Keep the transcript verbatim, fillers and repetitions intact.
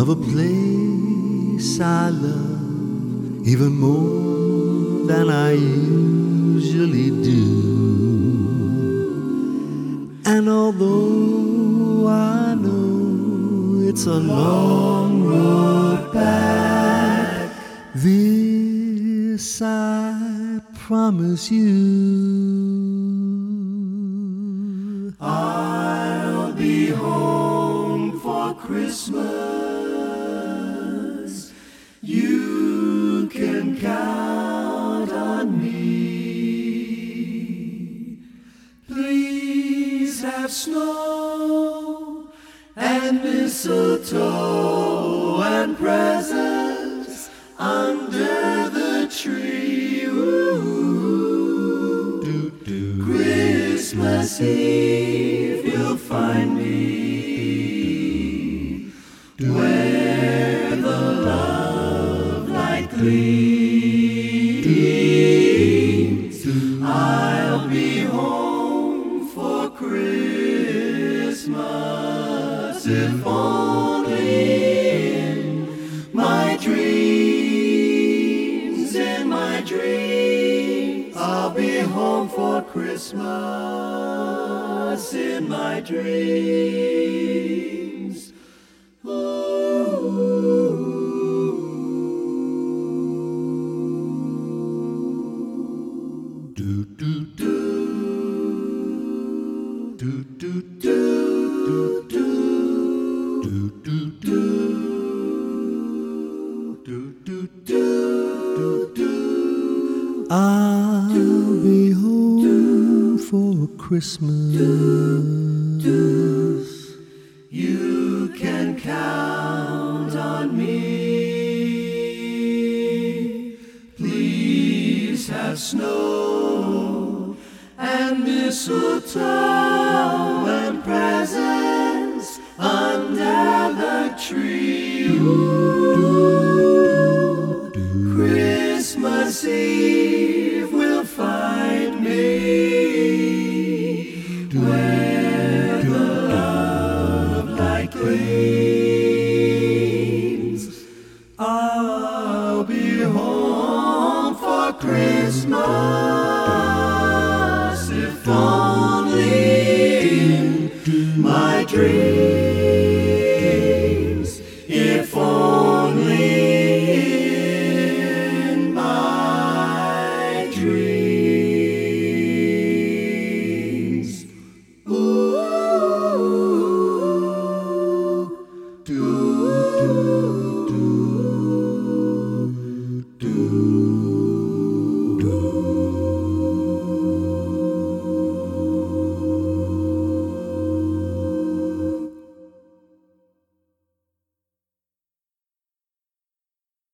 of a place I love even more than I usually do. And although I know it's a long road back, this I promise you, I'll be home for Christmas. You can count on me. Please have snow and mistletoe and presents under the tree. Ooh, do, do. Christmas Eve you'll find me where the love light gleams. I'll be home for Christmas, if only in my dreams, in my dreams. I'll be home for Christmas, in my dreams. Ooh. Do, do, do. Do, do, do. Do, do, do. Do, do, do. Do, do. I'll be home for Christmas. You can count on me. Please have snow and mistletoe and presents under the tree. Ooh, Christmas Eve will find me where the love light gleams. I'll be home for Christmas, if only in my dreams.